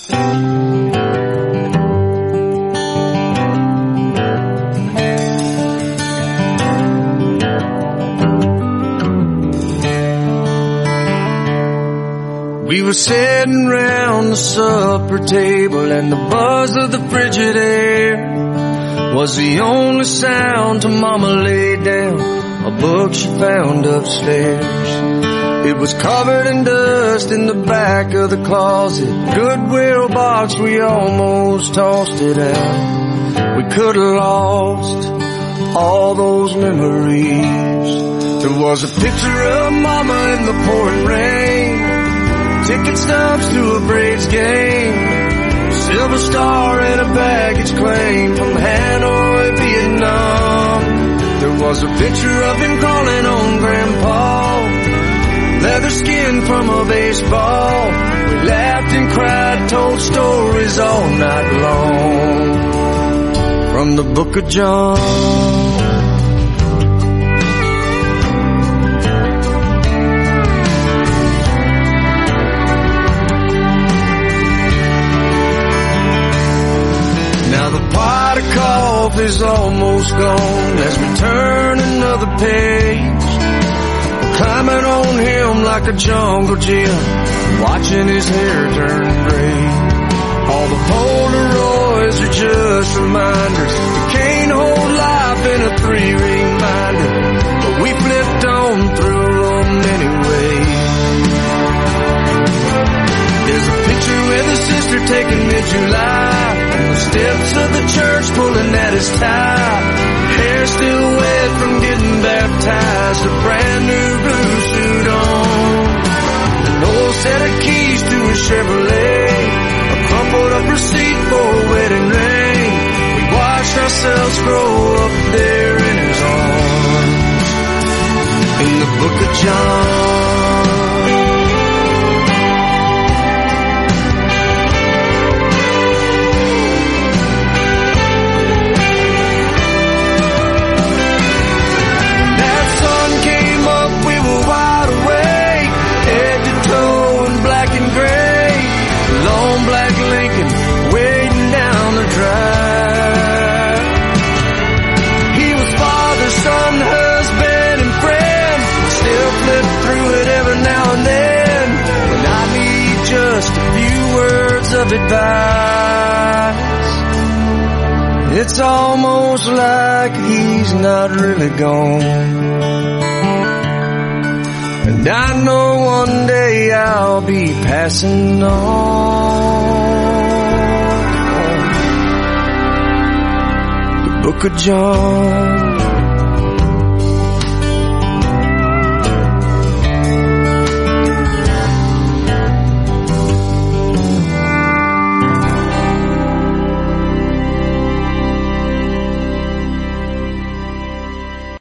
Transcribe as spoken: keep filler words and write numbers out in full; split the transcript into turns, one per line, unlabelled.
We were sitting round the supper table, and the buzz of the frigid air was the only sound till Mama laid down a book she found upstairs. It was covered in dust in the back of the closet, Goodwill box, we almost tossed it out. We could have lost all those memories. There was a picture of Mama in the pouring rain, ticket stubs to a Braves game, silver star and a baggage claim from Hanoi, Vietnam. There was a picture of him calling on Grandpa, leather skin from a baseball. We laughed and cried, told stories all night long from the Book of John. Is almost gone as we turn another page, climbing on him like a jungle gym, watching his hair turn gray. All the Polaroids are just reminders. You can't hold life in a three-ring binder, but we flipped on through them anyway. There's a picture with a sister taking mid-July, the steps of the church pulling at his tie, hair still wet from getting baptized, a brand new blue suit on, an old set of keys to a Chevrolet, a crumpled up receipt for a wedding ring. We watched ourselves grow up there in his arms in the Book of John. Of advice, it's almost like he's not really gone, and I know one day I'll be passing on the Book of John.